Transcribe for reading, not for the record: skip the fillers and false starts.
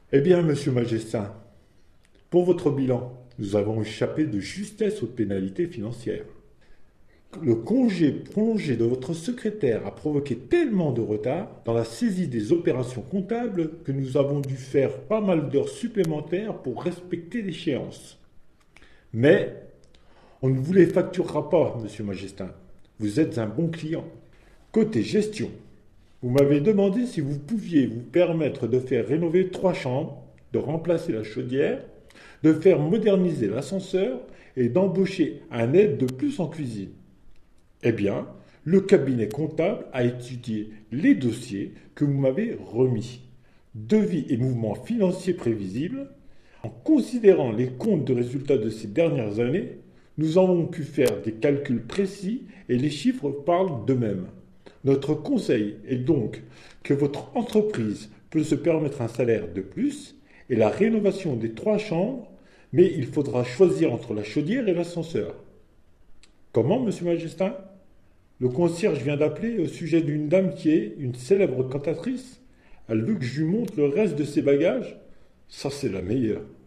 Eh bien, monsieur Majestin, pour votre bilan, nous avons échappé de justesse aux pénalités financières. Le congé prolongé de votre secrétaire a provoqué tellement de retard dans la saisie des opérations comptables que nous avons dû faire pas mal d'heures supplémentaires pour respecter l'échéance. Mais on ne vous les facturera pas, monsieur Majestin. Vous êtes un bon client. Côté gestion, vous m'avez demandé si vous pouviez vous permettre de faire rénover 3 chambres, de remplacer la chaudière, de faire moderniser l'ascenseur et d'embaucher un aide de plus en cuisine. Eh bien, le cabinet comptable a étudié les dossiers que vous m'avez remis. Devis et mouvements financiers prévisibles. En considérant les comptes de résultats de ces dernières années, nous avons pu faire des calculs précis et les chiffres parlent d'eux-mêmes. Notre conseil est donc que votre entreprise peut se permettre un salaire de plus et la rénovation des 3 chambres, mais il faudra choisir entre la chaudière et l'ascenseur. Comment, monsieur Majestin? Le concierge vient d'appeler au sujet d'une dame qui est une célèbre cantatrice. Elle veut que je lui montre le reste de ses bagages. Ça, c'est la meilleure.